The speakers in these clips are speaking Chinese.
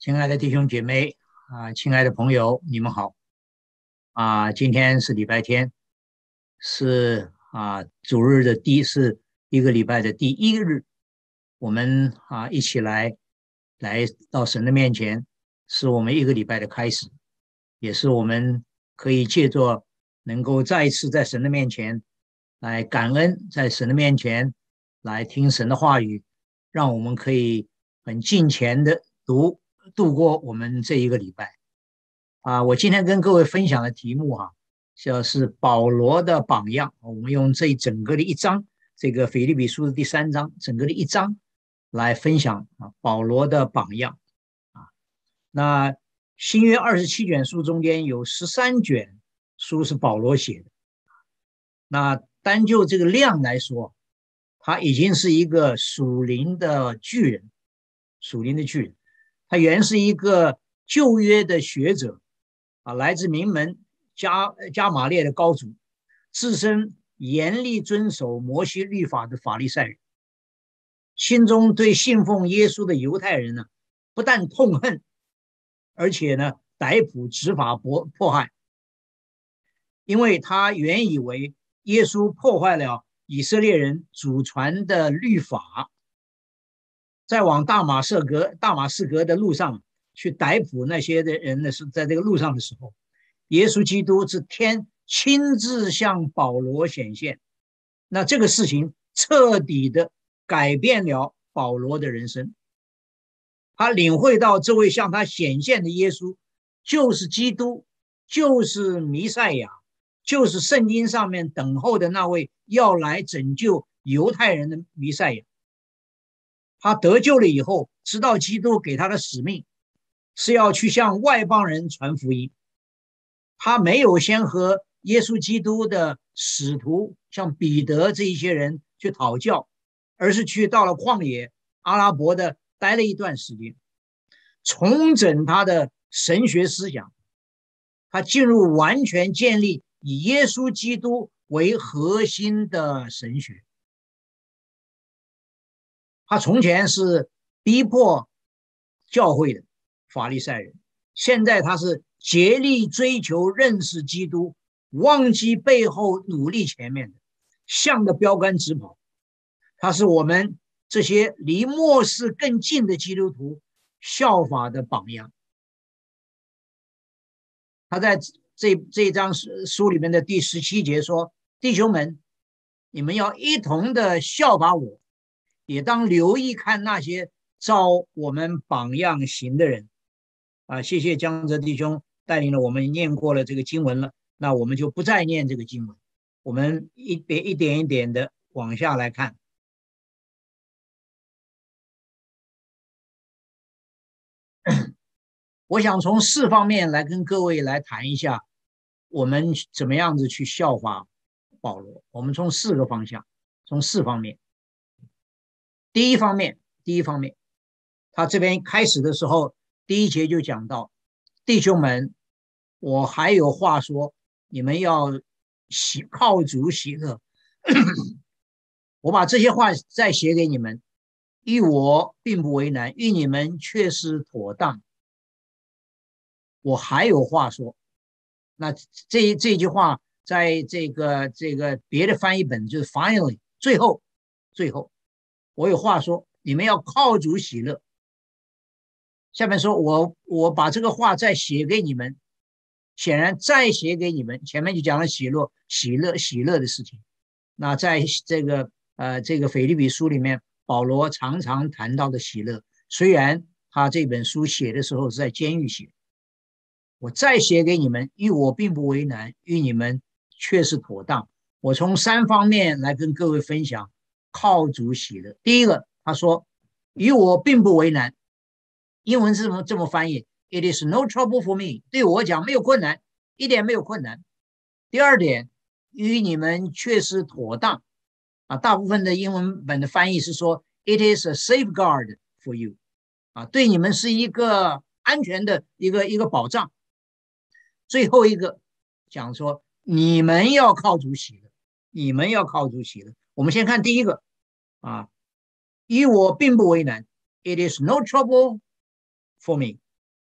亲爱的弟兄姐妹亲爱的朋友，你们好今天是礼拜天，是主日的是一个礼拜的第一日，我们一起来到神的面前，是我们一个礼拜的开始，也是我们可以借着能够再一次在神的面前来感恩，在神的面前来听神的话语，让我们可以很敬虔的度过我们这一个礼拜我今天跟各位分享的题目就是保罗的榜样。我们用这整个的一章，这个腓立比书的第3章整个的一章来分享保罗的榜样那新约27卷书中间有13卷书是保罗写的，那单就这个量来说，他已经是一个属灵的巨人。他原是一个旧约的学者来自名门加马列的高族，自身严厉遵守摩西律法的法利赛人，心中对信奉耶稣的犹太人不但痛恨，而且逮捕执法迫害，因为他原以为耶稣破坏了以色列人祖传的律法，在往大马士革的路上去逮捕那些的人是在这个路上的时候，耶稣基督是天亲自向保罗显现，那这个事情彻底的改变了保罗的人生。他领会到这位向他显现的耶稣就是基督，就是弥赛亚，就是圣经上面等候的那位要来拯救犹太人的弥赛亚。他得救了以后，知道基督给他的使命是要去向外邦人传福音。他没有先和耶稣基督的使徒像彼得这一些人去讨教，而是去到了旷野阿拉伯的待了一段时间，重整他的神学思想。他进入完全建立以耶稣基督为核心的神学。他从前是逼迫教会的法利赛人，现在他是竭力追求认识基督，忘记背后努力前面的，向着标杆直跑。他是我们这些离末世更近的基督徒效法的榜样。他在这章书里面的第17节说，弟兄们，你们要一同的效法我，也当留意看那些照我们榜样行的人谢谢江泽弟兄带领了我们念过了这个经文了，那我们就不再念这个经文，我们一点一点的往下来看。我想从4方面来跟各位来谈一下，我们怎么样子去效法保罗。我们从4个方向，从4方面。第一方面，他这边开始的时候，第1节就讲到，弟兄们，我还有话说，你们要靠主喜乐。我把这些话再写给你们，于我并不为难，于你们却是妥当。我还有话说。那这句话在这个别的翻译本就是 finally 最后我有话说，你们要靠主喜乐。下面说我把这个话再写给你们，显然再写给你们，前面就讲了喜乐的事情。那在这个腓立比书里面，保罗常常谈到的喜乐，虽然他这本书写的时候是在监狱写，我再写给你们，于我并不为难，于你们却是妥当。我从3方面来跟各位分享靠主喜乐。第一个，他说于我并不为难，英文是这么翻译 It is no trouble for me， 对我讲没有困难，一点没有困难。第二点，于你们却是妥当大部分的英文本的翻译是说 It is a safeguard for you 对你们是一个安全的一个保障。最后一个讲说你们要靠主喜乐，你们要靠主喜乐。我们先看第一个于我并不为难 It is no trouble for me，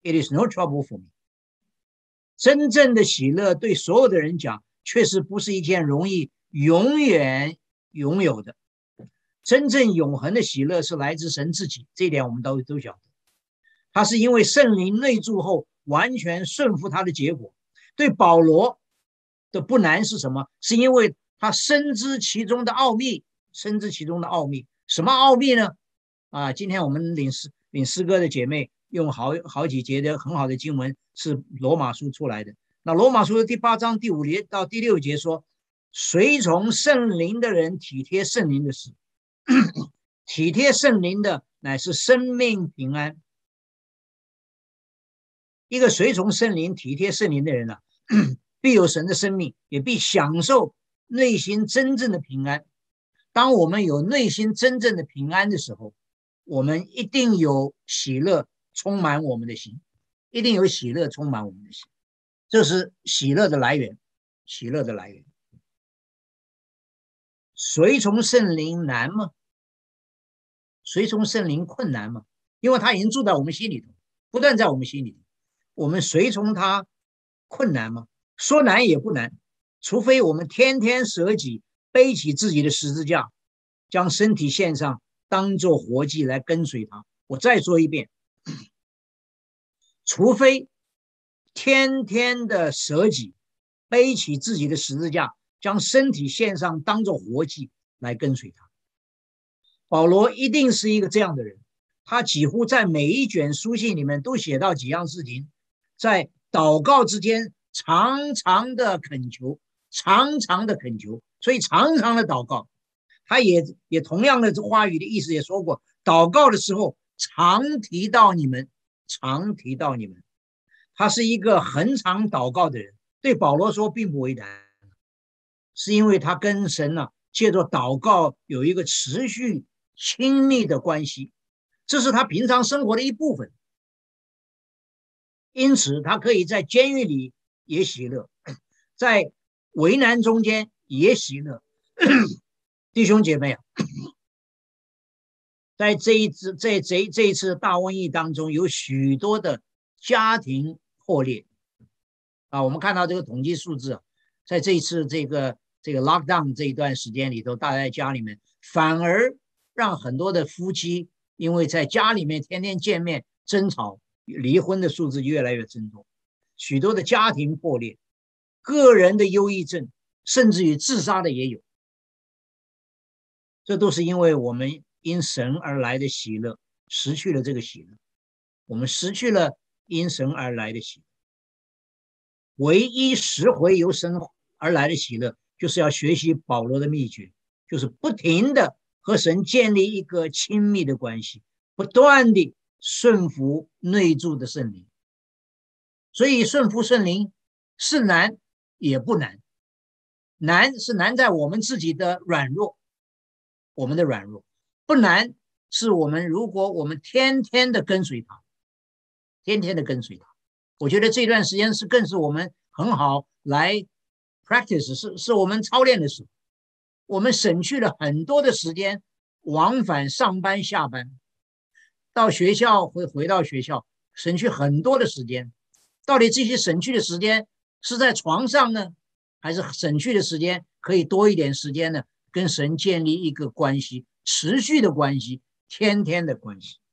It is no trouble for me。真正的喜乐对所有的人讲，确实不是一件容易永远拥有的。真正永恒的喜乐是来自神自己，这一点我们都晓得。他是因为圣灵内住后完全顺服他的结果。对保罗的不难是什么？是因为他深知其中的奥秘，深知其中的奥秘。什么奥秘呢？今天我们领诗歌的姐妹用好几节的很好的经文是罗马书出来的。那罗马书的第8章第5节到第6节说，随从圣灵的人体贴圣灵的事，体贴圣灵的乃是生命平安。一个随从圣灵体贴圣灵的人必有神的生命，也必享受内心真正的平安。当我们有内心真正的平安的时候，我们一定有喜乐充满我们的心，一定有喜乐充满我们的心。这是喜乐的来源，喜乐的来源。随从圣灵难吗？随从圣灵困难吗？因为他已经住在我们心里头，不断在我们心里头。我们随从他困难吗？说难也不难，除非我们天天舍己，背起自己的十字架，将身体献上，当作活祭来跟随他。我再说一遍，除非天天的舍己，背起自己的十字架，将身体献上，当作活祭来跟随他。保罗一定是一个这样的人，他几乎在每一卷书信里面都写到几样事情，在祷告之间常常的恳求，常常的恳求，所以常常的祷告。他也同样的话语的意思也说过，祷告的时候常提到你们，常提到你们。他是一个很常祷告的人，对保罗说并不为难，是因为他跟神借着祷告有一个持续亲密的关系，这是他平常生活的一部分。因此他可以在监狱里也喜乐，在为难中间也喜乐。弟兄姐妹在这一次大瘟疫当中，有许多的家庭破裂我们看到这个统计数字在这一次这个 lockdown 这一段时间里头，大家在家里面，反而让很多的夫妻因为在家里面天天见面争吵，离婚的数字越来越增多，许多的家庭破裂，个人的忧郁症，甚至于自杀的也有。这都是因为我们因神而来的喜乐失去了这个喜乐，我们失去了因神而来的喜乐。唯一拾回由神而来的喜乐，就是要学习保罗的秘诀，就是不停的和神建立一个亲密的关系，不断的顺服内住的圣灵。所以顺服圣灵是难也不难，难是难在我们自己的软弱，我们的软弱，不难是我们如果我们天天的跟随他，天天的跟随他。我觉得这段时间更是我们很好来 practice， 是我们操练的时候，我们省去了很多的时间往返上班下班，到学校回到学校，省去很多的时间。到底这些省去的时间是在床上呢，还是省去的时间可以多一点时间呢？跟神建立一个关系，持续的关系，天天的关系。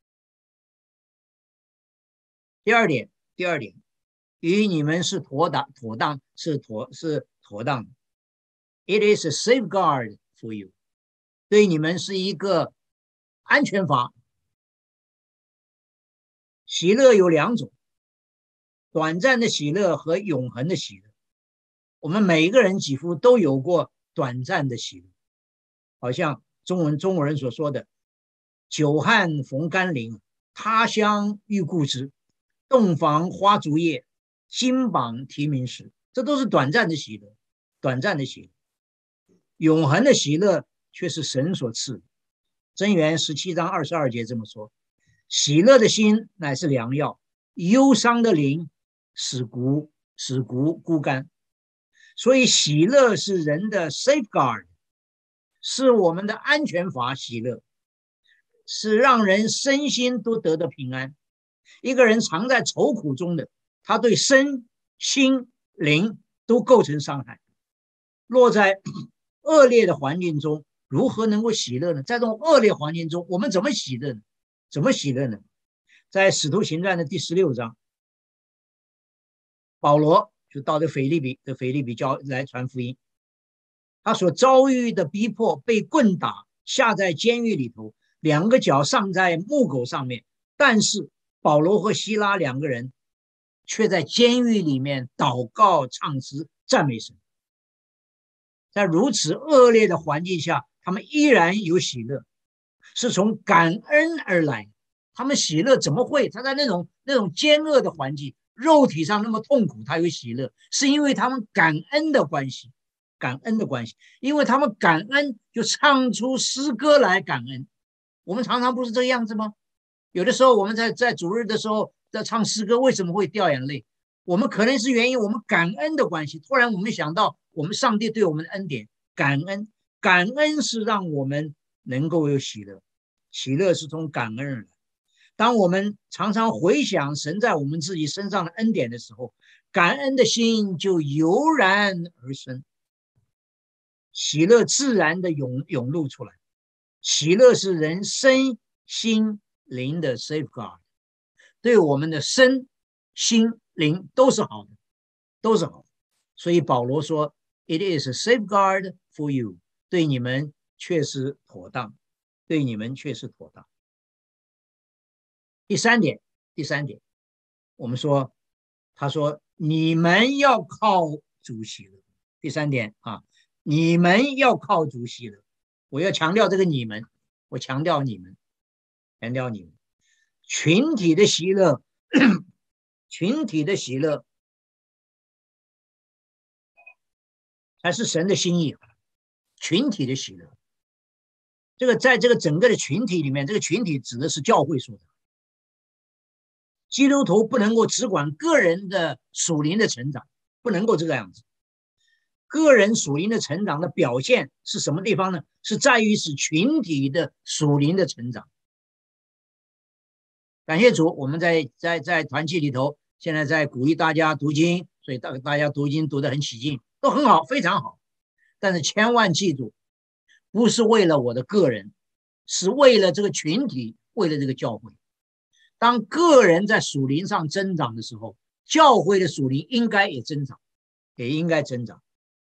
第二点，与你们是妥当的。It is a safeguard for you， 对你们是一个安全阀。喜乐有两种，短暂的喜乐和永恒的喜乐。我们每一个人几乎都有过短暂的喜乐，好像中国人所说的久旱逢甘霖，他乡遇故知，洞房花烛夜，金榜题名时，这都是短暂的喜乐，短暂的喜乐。永恒的喜乐却是神所赐的。箴言17章22节这么说，喜乐的心乃是良药，忧伤的灵使骨枯干。所以喜乐是人的 safeguard， 是我们的安全阀。喜乐是让人身心都得到平安， 一个人常在愁苦中的，他对身心灵都构成伤害。落在恶劣的环境中，如何能够喜乐呢？在这种恶劣环境中，我们怎么喜乐呢？怎么喜乐呢？在使徒行传的第16章，保罗就到这腓立比教来传福音，他所遭遇的逼迫，被棍打，下在监狱里头，2个脚上在木狗上面，但是保罗和希拉2个人却在监狱里面祷告、唱诗、赞美神。在如此恶劣的环境下，他们依然有喜乐，是从感恩而来。他们喜乐怎么会？他在那种艰恶的环境，肉体上那么痛苦，他有喜乐，是因为他们感恩的关系。感恩的关系，因为他们感恩，就唱出诗歌来感恩。我们常常不是这个样子吗？有的时候我们在主日的时候在唱诗歌，为什么会掉眼泪？我们可能是源于我们感恩的关系。突然我们想到我们上帝对我们的恩典，感恩是让我们能够有喜乐，喜乐是从感恩而来。当我们常常回想神在我们自己身上的恩典的时候，感恩的心就油然而生，喜乐自然的涌露出来。喜乐是人身心灵的 safeguard， 对我们的身心灵都是好的，都是好的。所以保罗说 It is a safeguard for you， 对你们确实妥当，对你们确实妥当。第三点，我们说，他说你们要靠主喜乐。第三点啊，你们要靠主喜乐。我要强调这个你们，我强调你们，群体的喜乐，群体的喜乐才是神的心意。群体的喜乐，这个在这个整个的群体里面，这个群体指的是教会说的。基督徒不能够只管个人的属灵的成长，不能够这个样子。个人属灵的成长的表现是什么地方呢？是在于使群体的属灵的成长。感谢主，我们在团契里头，现在在鼓励大家读经，所以大家读经读得很起劲，都很好，非常好。但是千万记住，不是为了我的个人，是为了这个群体，为了这个教会。当个人在属灵上增长的时候，教会的属灵应该也增长，也应该增长。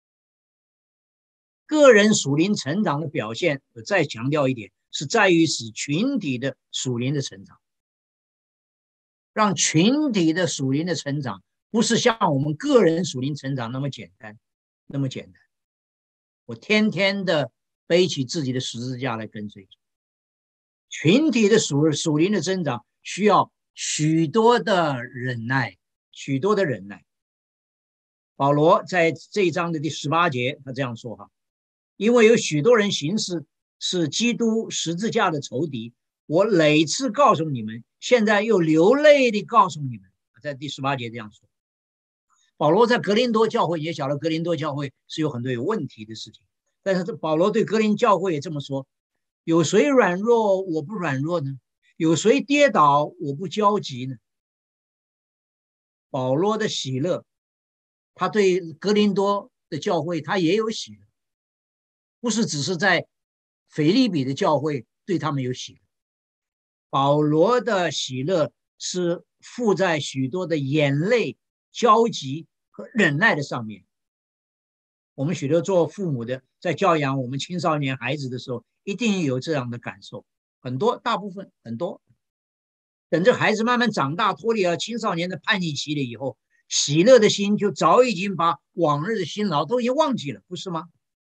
个人属灵成长的表现，我再强调一点，是在于使群体的属灵的成长。让群体的属灵的成长，不是像我们个人属灵成长那么简单，那么简单。我天天的背起自己的十字架来跟随。群体的属灵的增长需要许多的忍耐，许多的忍耐。保罗在这一章的第18节，他这样说哈：因为有许多人行事是基督十字架的仇敌，我累次告诉你们，现在又流泪地告诉你们。在第18节这样说。保罗在格林多教会也晓得格林多教会是有很多有问题的事情，但是保罗对格林教会也这么说：有谁软弱我不软弱呢？有谁跌倒我不焦急呢？保罗的喜乐，他对格林多的教会他也有喜乐，不是只是在腓立比的教会对他们有喜乐。保罗的喜乐是附在许多的眼泪、焦急和忍耐的上面。我们许多做父母的，在教养我们青少年孩子的时候，一定有这样的感受，很多，大部分很多。等这孩子慢慢长大，脱离了青少年的叛逆期了以后，喜乐的心就早已经把往日的辛劳都已经忘记了，不是吗？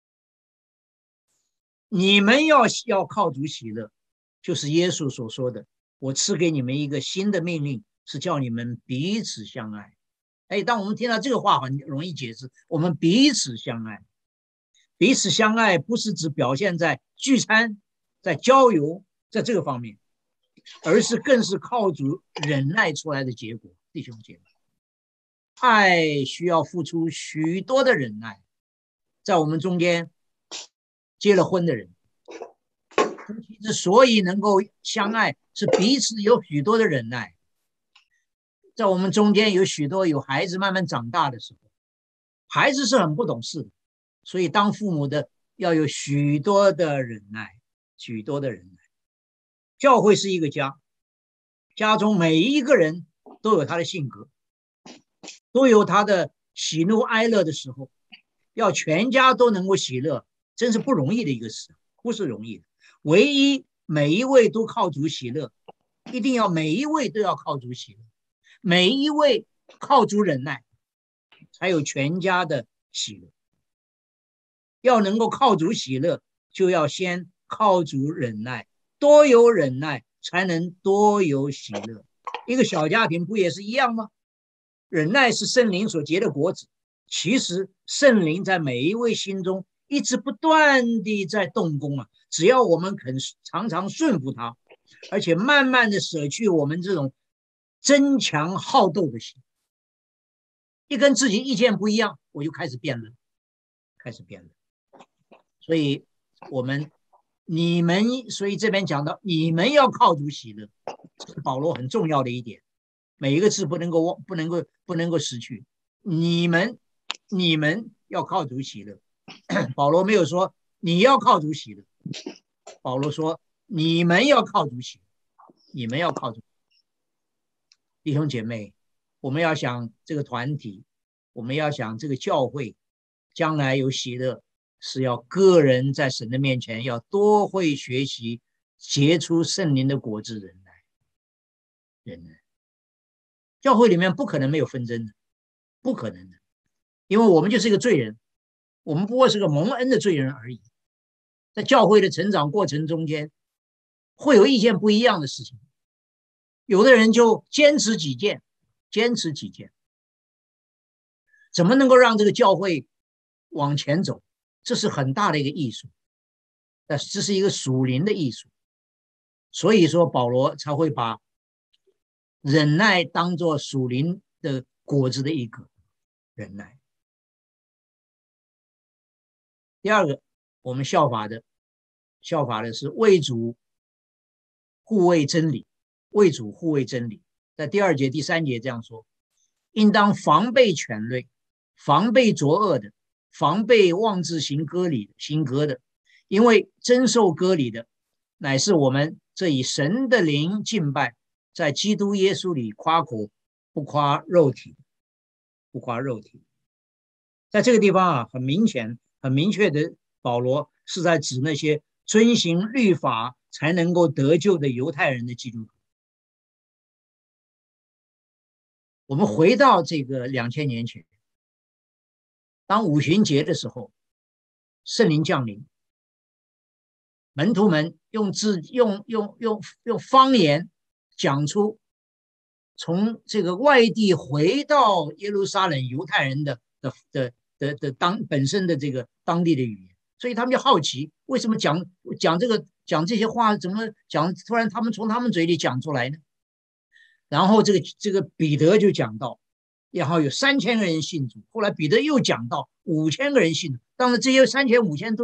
你们要靠主喜乐，就是耶稣所说的：我赐给你们一个新的命令，是叫你们彼此相爱。当我们听到这个话很容易解释，我们彼此相爱。彼此相爱不是只表现在聚餐、在郊游，在这个方面，而是更是靠主忍耐出来的结果。弟兄姐妹，爱需要付出许多的忍耐。在我们中间结了婚的人，夫妻之所以能够相爱，是彼此有许多的忍耐。 在我们中间有许多有孩子慢慢长大的时候，孩子是很不懂事的，所以当父母的要有许多的忍耐，许多的忍耐。教会是一个家，家中每一个人都有他的性格，都有他的喜怒哀乐的时候，要全家都能够喜乐，真是不容易的一个事，不是容易的。唯一每一位都靠主喜乐，一定要每一位都要靠主喜乐，每一位靠主忍耐，才有全家的喜乐。要能够靠主喜乐，就要先靠主忍耐，多有忍耐，才能多有喜乐。一个小家庭不也是一样吗？忍耐是圣灵所结的果子，其实圣灵在每一位心中一直不断地在动工啊！只要我们肯常常顺服他，而且慢慢的舍去我们这种争强好斗的心，一跟自己意见不一样，我就开始辩论，开始辩论。所以所以这边讲到你们要靠主喜乐，这是保罗很重要的一点，每一个字不能够失去。你们要靠主喜乐，保罗没有说你要靠主喜乐，保罗说你们要靠主喜乐，你们要靠主。弟兄姐妹，我们要想这个团体，我们要想这个教会将来有喜乐，是要个人在神的面前要多会学习结出圣灵的果子，忍耐。教会里面不可能没有纷争的，不可能的，因为我们就是一个罪人，我们不过是个蒙恩的罪人而已。在教会的成长过程中间，会有意见不一样的事情，有的人就坚持己见，怎么能够让这个教会往前走？这是很大的一个艺术，但是这是一个属灵的艺术。所以说保罗才会把忍耐当作属灵的果子的一个忍耐。第二个，我们效法的是为主护卫真理，为主护卫真理。在第2节、第3节这样说：应当防备权锐，防备作恶的，防备妄自行割的，因为真受割礼的，乃是我们这以神的灵敬拜，在基督耶稣里夸口，不夸肉体。在这个地方啊，很明确的，保罗是在指那些遵行律法才能够得救的犹太人的基督徒。我们回到这个2000年前，当五旬节的时候，圣灵降临，门徒们用方言讲出从这个外地回到耶路撒冷犹太人的本身的这个当地的语言，所以他们就好奇，为什么讲这些话，怎么讲突然他们从他们嘴里讲出来呢？然后这个彼得就讲到，然后有3000个人信主，后来彼得又讲到5000个人信主。当然这些3000、5000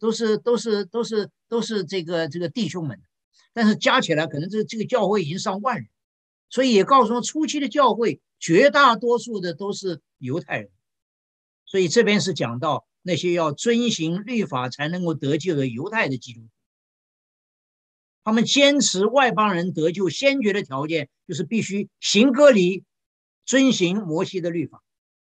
都是这个弟兄们，但是加起来可能这个教会已经上万人，所以也告诉我，初期的教会绝大多数的都是犹太人。所以这边是讲到那些要遵行律法才能够得救的犹太的基督徒，他们坚持外邦人得救先决的条件就是必须行割礼，遵行摩西的律法。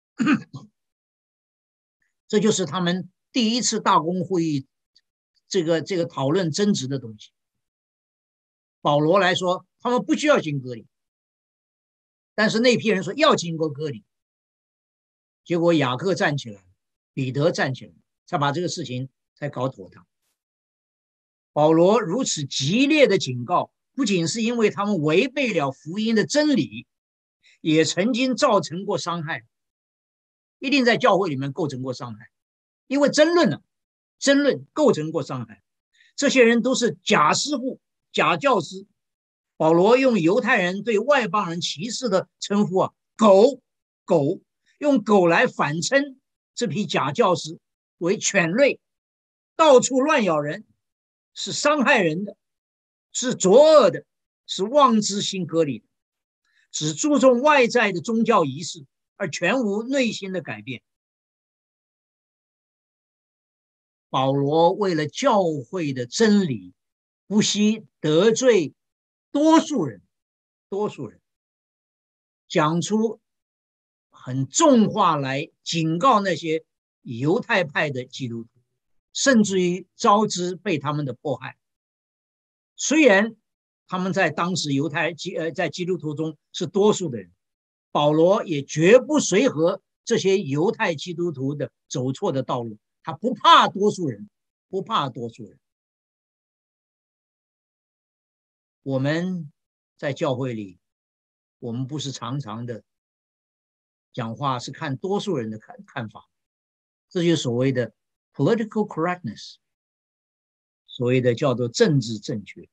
这就是他们第一次大公会议这个讨论争执的东西。保罗来说，他们不需要行割礼，但是那批人说要经过割礼。结果雅各站起来，彼得站起来，才把这个事情才搞妥当。保罗如此激烈的警告，不仅是因为他们违背了福音的真理，也曾经造成过伤害，一定在教会里面构成过伤害，因为争论构成过伤害。这些人都是假师傅、假教师。保罗用犹太人对外邦人歧视的称呼狗，用狗来反称这批假教师为犬类，到处乱咬人，是伤害人的，是作恶的，是妄自行割礼的。 只注重外在的宗教仪式，而全无内心的改变。保罗为了教会的真理，不惜得罪多数人，讲出很重话来警告那些犹太派的基督徒，甚至于招致被他们的迫害。虽然他们在当时在基督徒中是多数的人，保罗也绝不随和这些犹太基督徒的走错的道路，他不怕多数人，不怕多数人。我们在教会里，我们不是常常的讲话是看多数人的看法，这就是所谓的 political correctness， 所谓的叫做政治正确。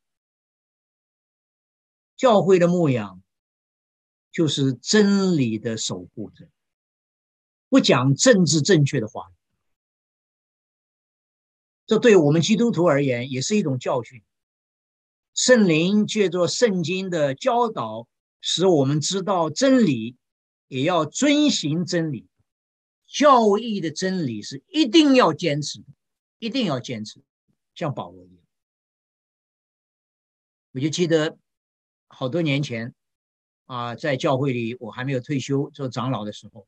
教会的牧养就是真理的守护者，不讲政治正确的话。这对我们基督徒而言也是一种教训。圣灵借着圣经的教导，使我们知道真理，也要遵行真理。教义的真理是一定要坚持的，一定要坚持，像保罗一样。我就记得好多年前在教会里，我还没有退休做长老的时候，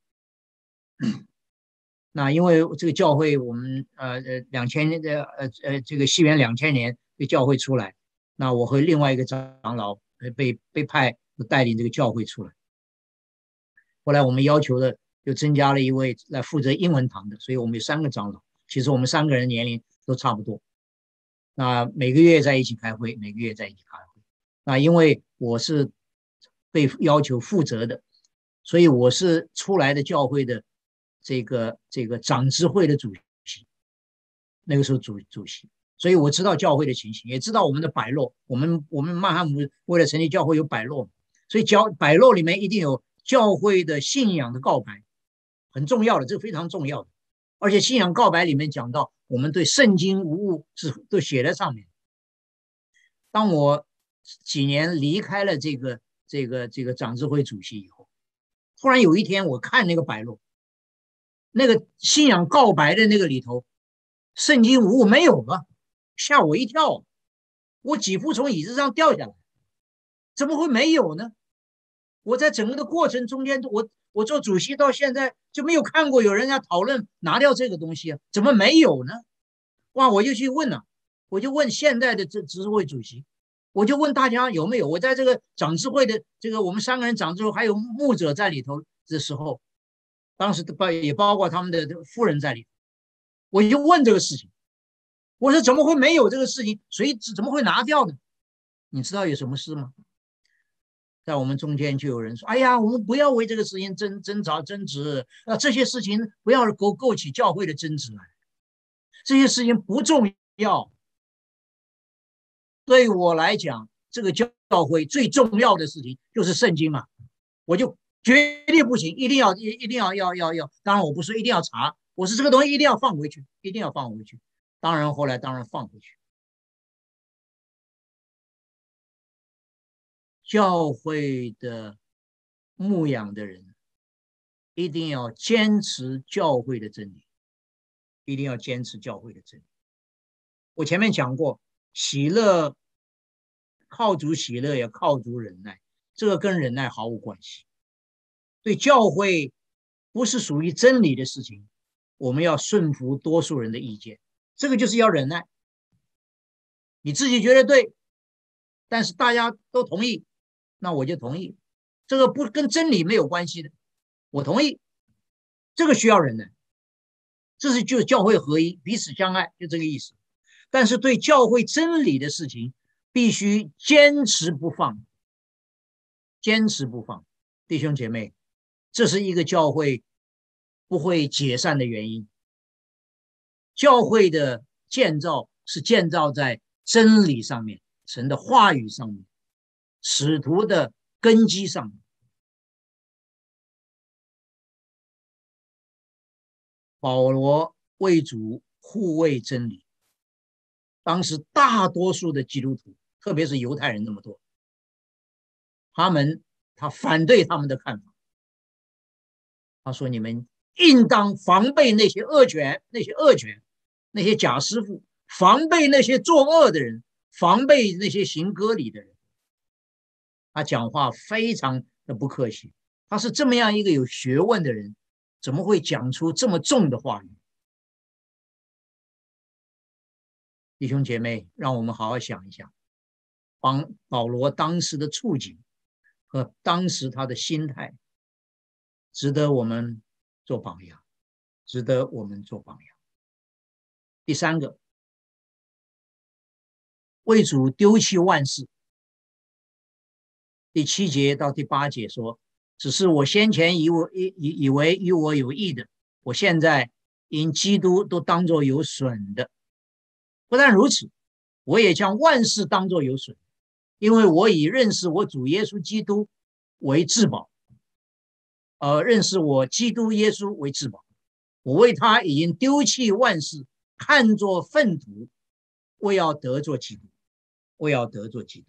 那因为这个教会我们2000年的这个西元2000年的教会出来，那我和另外一个长老被派带领这个教会出来。后来我们要求的就增加了一位来负责英文堂的，所以我们有3个长老。其实我们3个人年龄都差不多，那每个月在一起开会，那因为我是被要求负责的，所以我是出来的教会的这个长执会的主席，那个时候主席，所以我知道教会的情形，也知道我们的百洛。我们曼哈姆为了成立教会有百洛，所以百洛里面一定有教会的信仰的告白，很重要的，这个非常重要的。而且信仰告白里面讲到，我们对圣经无误是都写在上面。当我几年离开了这个长执会主席以后，突然有一天我看那个百洛，那个信仰告白的那个里头，圣经无误没有了，吓我一跳，我几乎从椅子上掉下来。怎么会没有呢？我在整个的过程中间，我做主席到现在就没有看过有人要讨论拿掉这个东西啊，怎么没有呢？哇，我就去问了，我就问现在的执事会主席，我就问大家有没有。我在这个长执会的这个我们3个人长执会还有牧者在里头的时候，当时也包括他们的夫人在里头，我就问这个事情，我说怎么会没有这个事情？怎么会拿掉呢？你知道有什么事吗？在我们中间就有人说：“哎呀，我们不要为这个事情争吵争执，这些事情不要勾起教会的争执来，这些事情不重要。对我来讲，这个教会最重要的事情就是圣经嘛，我就绝对不行，一定要。当然我不是一定要查，我是这个东西一定要放回去，一定要放回去。当然后来当然放回去。教会的牧养的人一定要坚持教会的真理，一定要坚持教会的真理。我前面讲过，喜乐靠主喜乐，也靠主忍耐，这个跟忍耐毫无关系。对教会不是属于真理的事情，我们要顺服多数人的意见，这个就是要忍耐。你自己觉得对，但是大家都同意，那我就同意，这个不跟真理没有关系的，我同意，这个需要忍耐。这是就是教会合一，彼此相爱，就这个意思。但是对教会真理的事情，必须坚持不放，坚持不放。弟兄姐妹，这是一个教会不会解散的原因。教会的建造是建造在真理上面，神的话语上面，使徒的根基上面。保罗为主护卫真理，当时大多数的基督徒，特别是犹太人那么多，他们他反对他们的看法。他说：“你们应当防备那些恶犬，那些假师傅，防备那些作恶的人，防备那些行割礼的人。”他讲话非常的不客气。他是这么样一个有学问的人，怎么会讲出这么重的话语？弟兄姐妹，让我们好好想一想，保罗当时的处境和当时他的心态，值得我们做榜样，值得我们做榜样。第三个，为主丢弃万事。第7节到第8节说，只是我先前以为与我有益的，我现在因基督都当作有损的。不但如此，我也将万事当作有损，因为我以认识我主耶稣基督为至宝，认识我基督耶稣为至宝。我为他已经丢弃万事，看作粪土，为要得作基督，为要得作基督。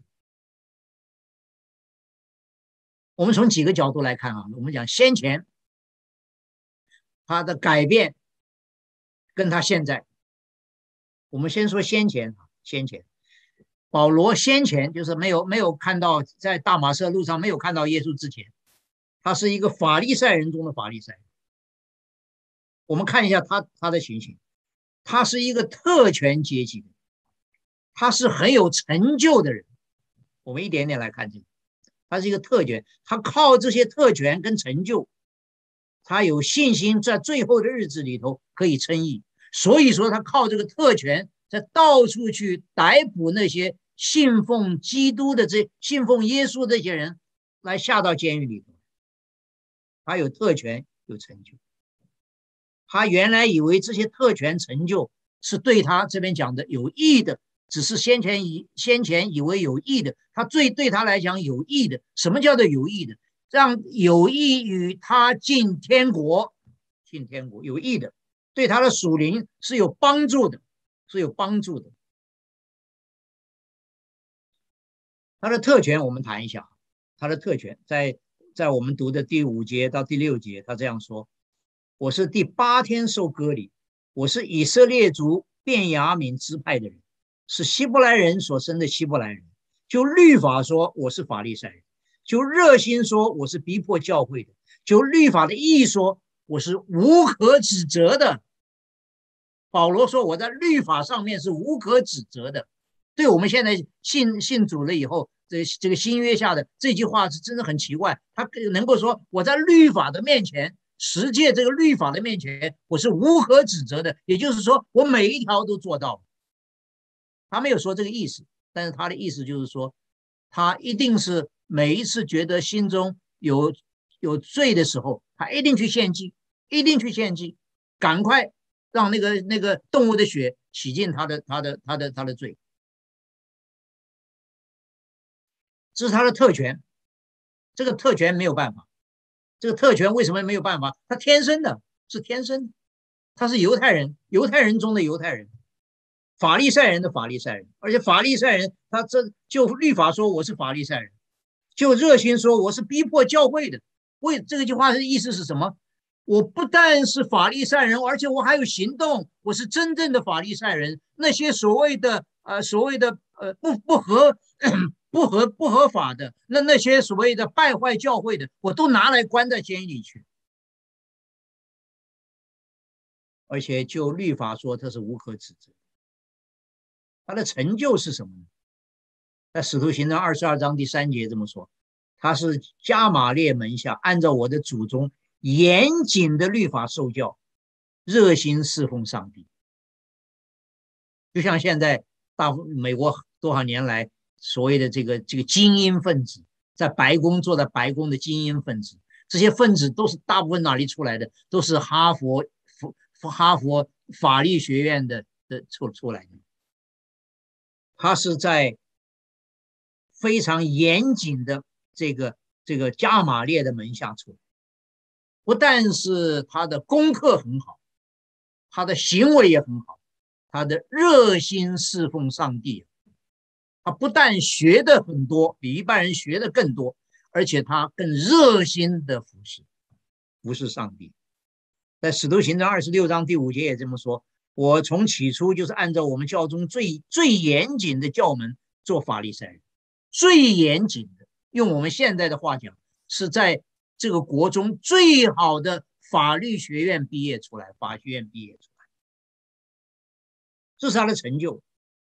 我们从几个角度来看啊，我们讲先前他的改变跟他现在，我们先说先前，保罗先前就是没有看到，在大马色路上没有看到耶稣之前，他是一个法利赛人中的法利赛人。我们看一下他的情形，他是一个特权阶级的，他是很有成就的人。我们一点点来看这个，他是一个特权，他靠这些特权跟成就，他有信心在最后的日子里头可以称义，所以说他靠这个特权在到处去逮捕那些信奉基督的信奉耶稣的这些人，来下到监狱里头。他有特权有成就，他原来以为这些特权成就是对他这边讲的有益的，只是先前以为有益的，对他来讲有益的。什么叫做有益的？让有益于他进天国有益的，对他的属灵是有帮助的，他的特权我们谈一下，他的特权在我们读的第5节到第6节，他这样说：我是第8天受割礼，我是以色列族便雅悯支派的人，是希伯来人所生的希伯来人。就律法说，我是法利赛人；就热心说，我是逼迫教会的；就律法的义说，我是无可指责的。保罗说，我在律法上面是无可指责的。对我们现在信主了以后，这个新约下的这句话是真的很奇怪。他能够说，我在律法的面前，十诫这个律法的面前，我是无可指责的，也就是说，我每一条都做到。他没有说这个意思，但是他的意思就是说，他一定是每一次觉得心中有罪的时候，他一定去献祭，赶快让那个动物的血洗净他的罪。这是他的特权，这个特权没有办法。这个特权为什么没有办法？他天生的，他是犹太人中的犹太人，法利赛人的法利赛人，而且法利赛人他就律法说我是法利赛人，就热心说我是逼迫教会的。这句话的意思是什么？我不但是法利赛人，而且我还有行动，我是真正的法利赛人。那些所谓的不合法的，那些所谓的败坏教会的，我都拿来关在监狱里去。而且就律法说他是无可指责。他的成就是什么呢？在使徒行传22章第3节这么说，他是加玛列门下按照我的祖宗严谨的律法受教，热心侍奉上帝。就像现在美国多少年来所谓的这个精英分子，坐在白宫的精英分子，这些分子都是大部分哪里出来的？都是哈佛法律学院的出来的。他是在非常严谨的这个加玛列的门下出来，不但是他的功课很好，他的行为也很好，他的热心侍奉上帝。他不但学的很多，比一般人学的更多， 而且他更热心的服侍上帝。在使徒行传26章第5节也这么说，我从起初就是按照我们教中最严谨的教门做法利赛人，最严谨的，用我们现在的话讲，是在这个国中最好的法律学院毕业出来，法学院毕业出来，这是他的成就。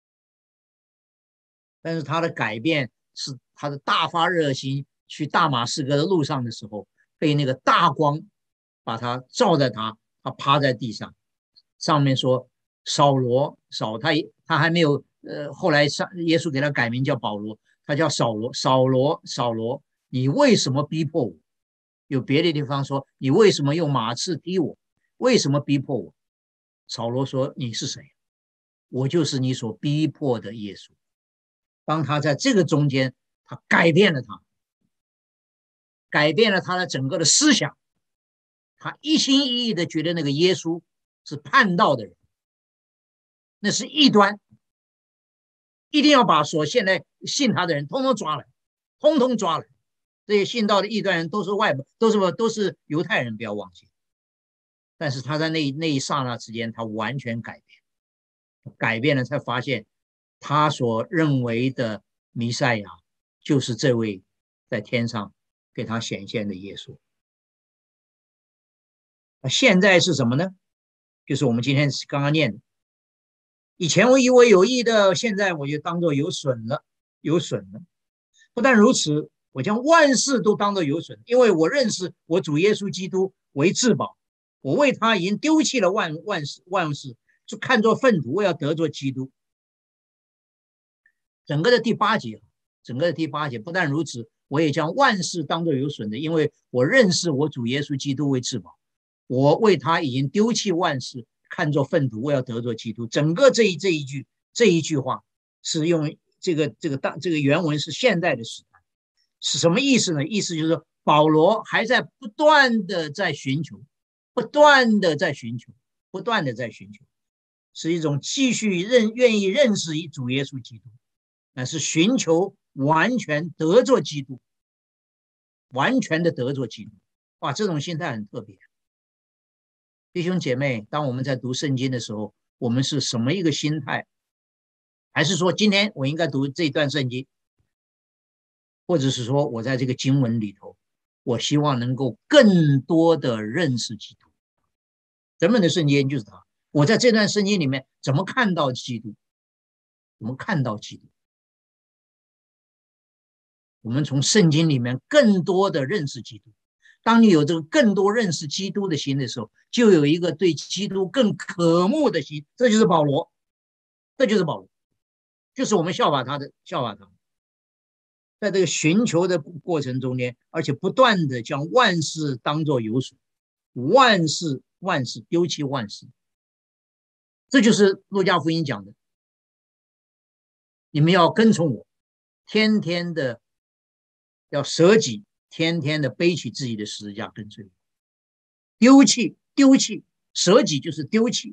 但是他的改变是他的大发热心，去大马士革的路上的时候，被那个大光把他照在他趴在地上，上面说扫罗，他还没有后来耶稣给他改名叫保罗，他叫扫罗，你为什么逼迫我？有别的地方说你为什么用马刺踢我？为什么逼迫我？扫罗说你是谁？我就是你所逼迫的耶稣。当他在这个中间，他改变了他的整个的思想，他一心一意的觉得那个耶稣是叛道的人，那是异端，一定要把所现在信他的人通通抓来。这些信道的异端人都是犹太人，不要忘记。但是他在那一刹那之间，他完全改变了，才发现他所认为的弥赛亚就是这位在天上给他显现的耶稣。现在是什么呢？就是我们今天刚刚念的，以前我以为有益的，现在我就当作有损了。不但如此，我将万事都当作有损，因为我认识我主耶稣基督为至宝，我为他已经丢弃了万事，就看作粪土，我要得作基督。整个的第八节，不但如此，我也将万事当作有损的，因为我认识我主耶稣基督为至宝，我为他已经丢弃万事，看作粪土，我要得作基督。整个这一句话是用这个原文是现代的时代，是什么意思呢？意思就是说保罗还在不断的在寻求，是一种继续愿意认识主耶稣基督，那是寻求完全得作基督，完全的得作基督。哇，这种心态很特别。弟兄姐妹，当我们在读圣经的时候，我们是什么一个心态？还是说今天我应该读这段圣经，或者是说我在这个经文里头，我希望能够更多的认识基督。人们的圣经就是他，我在这段圣经里面怎么看到基督？我们从圣经里面更多的认识基督。当你有这个更多认识基督的心的时候，就有一个对基督更渴慕的心。这就是保罗，就是我们效法他，在这个寻求的过程中间，而且不断的将万事当作有损，万事丢弃万事。这就是路加福音讲的，你们要跟从我，天天的要舍己，天天的背起自己的十字架跟随我。丢弃，舍己就是丢弃。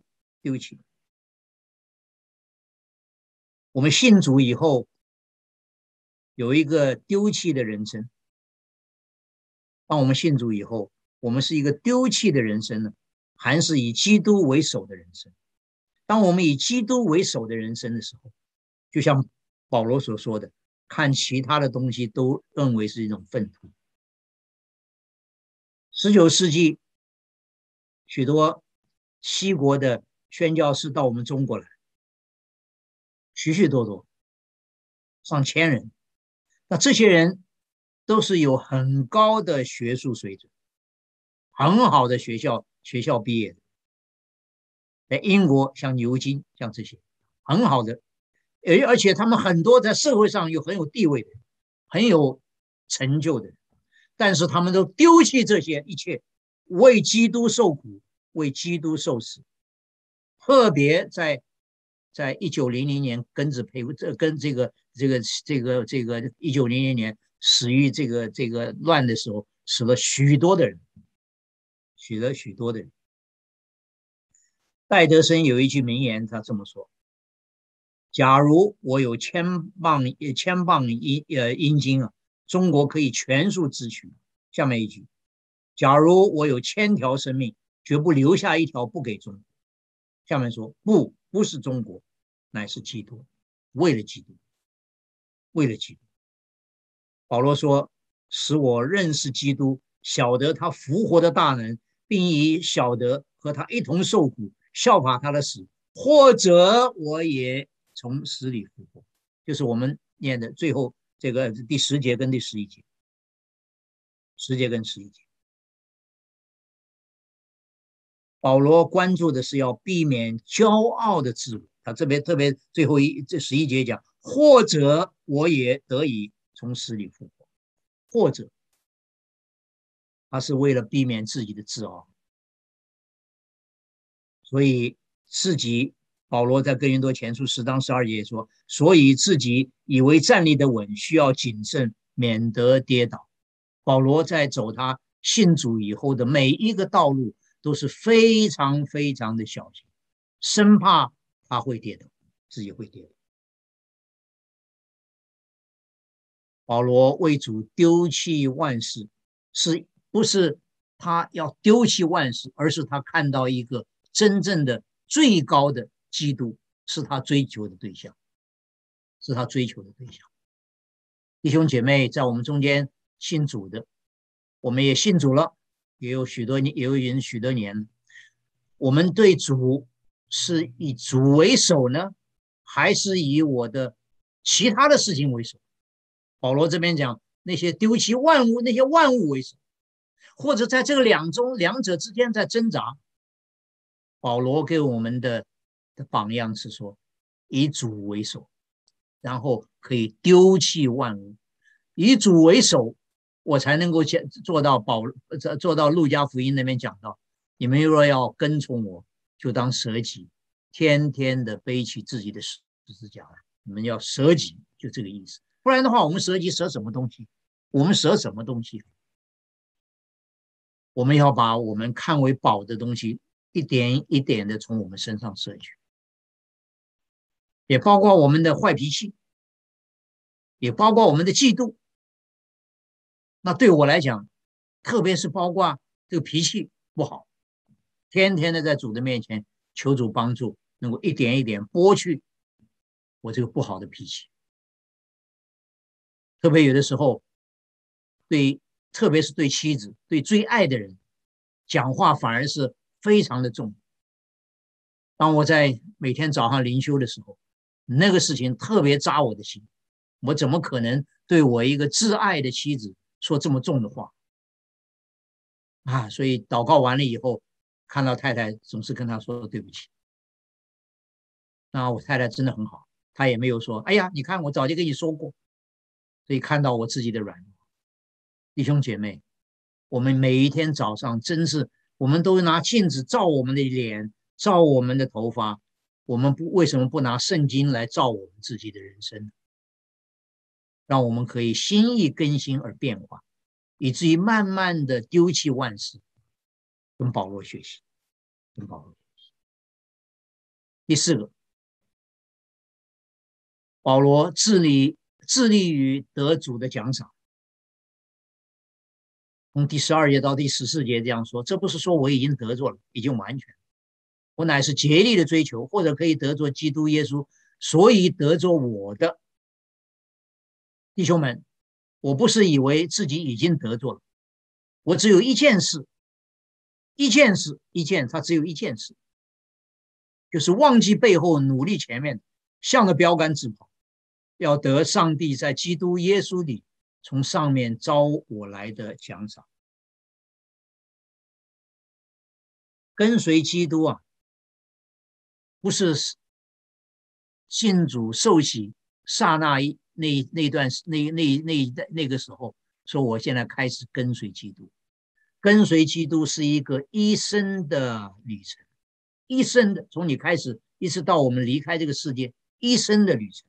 我们信主以后有一个丢弃的人生。当我们信主以后，我们是一个丢弃的人生呢，还是以基督为首的人生？当我们以基督为首的人生的时候，就像保罗所说的，看其他的东西都认为是一种粪土。19世纪许多西国的宣教士到我们中国来，许多上千人，那这些人都是有很高的学术水准，很好的学校毕业的。在英国像牛津，像这些很好的，而且他们很多在社会上有很有地位的人，很有成就的人，但是他们都丢弃这些一切，为基督受苦，为基督受死。特别在1900年跟1900年死于这个乱的时候，死了许多的人。戴德生有一句名言，他这么说：假如我有千磅阴金啊， 中国可以全数支取。下面一句，假如我有1000条生命，绝不留下一条不给中国。下面说，不是中国，乃是基督，为了基督，为了基督。保罗说，使我认识基督，晓得他复活的大能，并以晓得和他一同受苦，效法他的死，或者我也从死里复活。就是我们念的最后这个第10节跟第11节，10节跟11节。保罗关注的是要避免骄傲的自我，他这边特别最后这11节讲，或者我也得以从死里复活，或者他是为了避免自己的自傲，所以自己保罗在哥林多前书10章12节说，所以自己以为站立的稳，需要谨慎，免得跌倒。保罗在走他信主以后的每一个道路都是非常非常的小心，生怕他会跌倒，自己会跌倒。保罗为主丢弃万事，是不是他要丢弃万事，而是他看到一个真正的最高的基督，是他追求的对象，是他追求的对象。弟兄姐妹，在我们中间信主的，我们也信主了，也有人许多年，我们对主是以主为首呢，还是以我的其他的事情为首？保罗这边讲那些丢弃万物，那些万物为首，或者在这个两者之间在挣扎。保罗给我们的榜样是说，以主为首，然后可以丢弃万物，以主为首，我才能够做到路加福音那边讲到，你们若要跟从我，就当舍己，天天的背起自己的十字架来。你们要舍己，就这个意思。不然的话，我们舍己舍什么东西？我们舍什么东西？我们要把我们看为宝的东西一点一点的从我们身上舍去，也包括我们的坏脾气，也包括我们的嫉妒。那对我来讲，特别是包括这个脾气不好，天天的在主的面前求主帮助，能够一点一点剥去我这个不好的脾气。特别有的时候，特别是对妻子、对最爱的人，讲话反而是非常的重。当我在每天早上灵修的时候，那个事情特别扎我的心。我怎么可能对我一个挚爱的妻子说这么重的话啊？所以祷告完了以后，看到太太总是跟她说对不起。那我太太真的很好，她也没有说，哎呀，你看我早就跟你说过。所以看到我自己的软弱。弟兄姐妹，我们每一天早上真是，我们都拿镜子照我们的脸，照我们的头发，我们为什么不拿圣经来照我们自己的人生，让我们可以心意更新而变化，以至于慢慢的丢弃万事，跟保罗学习，跟保罗学习。第4个，保罗致力于得主的奖赏。从第12节到第14节这样说，这不是说我已经得着了，已经完全，我乃是竭力的追求，或者可以得着基督耶稣，所以得着我的。弟兄们，我不是以为自己已经得着了，我只有一件事，他只有一件事，就是忘记背后，努力前面，向着标杆直跑，要得上帝在基督耶稣里从上面招我来的奖赏。跟随基督啊，不是信主受洗刹那那个时候说我现在开始跟随基督。跟随基督是一个一生的旅程，一生的，从你开始一直到我们离开这个世界，一生的旅程。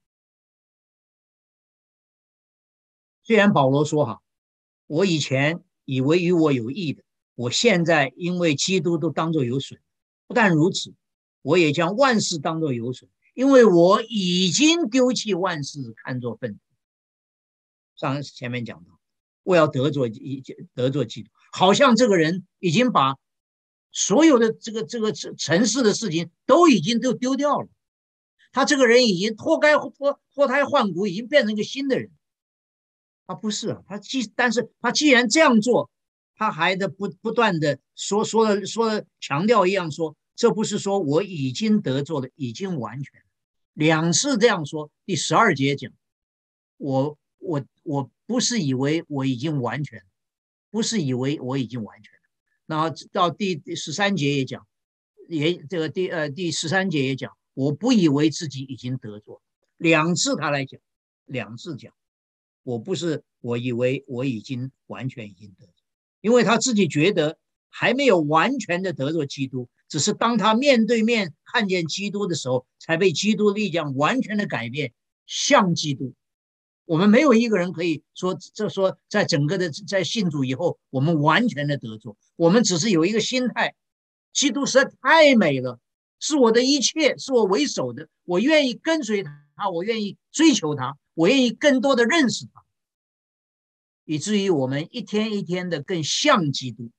虽然保罗说哈，我以前以为与我有益的，我现在因为基督都当作有损。不但如此，我也将万事当作有损，因为我已经丢弃万事，看作粪土， 前面讲到，我要得罪基督，好像这个人已经把所有的这个尘世的事情都已经丢掉了，他这个人已经脱胎换骨，已经变成一个新的人。他不是啊，但是他既然这样做，他还得不断的说强调一样说，这不是说我已经得罪了，已经完全2次这样说。第12节讲，我不是以为我已经完全，不是以为我已经完全。然后到第13节也讲，这个第13节也讲，我不以为自己已经得罪，2次他来讲，2次讲，我不是我以为我已经完全已经得罪，因为他自己觉得还没有完全的得罪基督，只是当他面对面看见基督的时候，才被基督力量完全的改变，像基督。我们没有一个人可以说在整个的在信主以后，我们完全的得罪，我们只是有一个心态，基督实在太美了，是我的一切，是我为首的，我愿意跟随他，我愿意追求他，我愿意更多的认识他，以至于我们一天一天的更像基督。